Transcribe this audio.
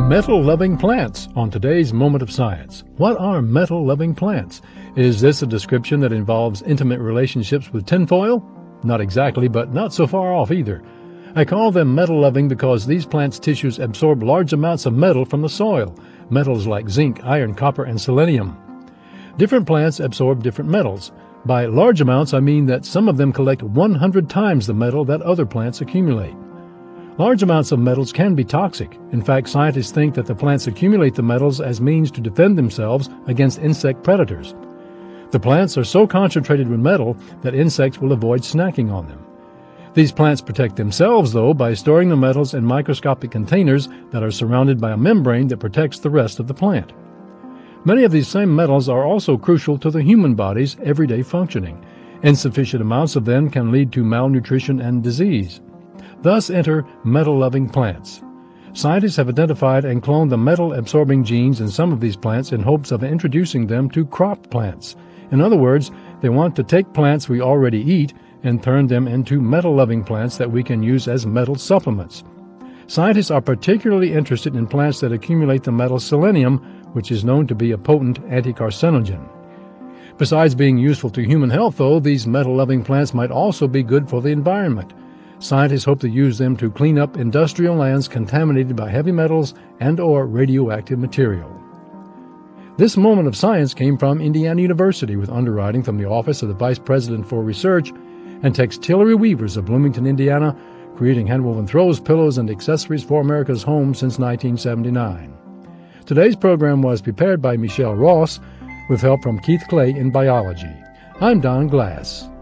Metal-loving plants on today's Moment of Science. What are metal-loving plants? Is this a description that involves intimate relationships with tinfoil? Not exactly, but not so far off either. I call them metal-loving because these plants' tissues absorb large amounts of metal from the soil, metals like zinc, iron, copper, and selenium. Different plants absorb different metals. By large amounts, I mean that some of them collect 100 times the metal that other plants accumulate. Large amounts of metals can be toxic. In fact, scientists think that the plants accumulate the metals as means to defend themselves against insect predators. The plants are so concentrated with metal that insects will avoid snacking on them. These plants protect themselves, though, by storing the metals in microscopic containers that are surrounded by a membrane that protects the rest of the plant. Many of these same metals are also crucial to the human body's everyday functioning. Insufficient amounts of them can lead to malnutrition and disease. Thus enter metal-loving plants. Scientists have identified and cloned the metal-absorbing genes in some of these plants in hopes of introducing them to crop plants. In other words, they want to take plants we already eat and turn them into metal-loving plants that we can use as metal supplements. Scientists are particularly interested in plants that accumulate the metal selenium, which is known to be a potent anti-carcinogen. Besides being useful to human health, though, these metal-loving plants might also be good for the environment. Scientists hope to use them to clean up industrial lands contaminated by heavy metals and/or radioactive material. This Moment of Science came from Indiana University with underwriting from the Office of the Vice President for Research and Textillery Weavers of Bloomington, Indiana, creating handwoven throws, pillows, and accessories for America's homes since 1979. Today's program was prepared by Michelle Ross with help from Keith Clay in biology. I'm Don Glass.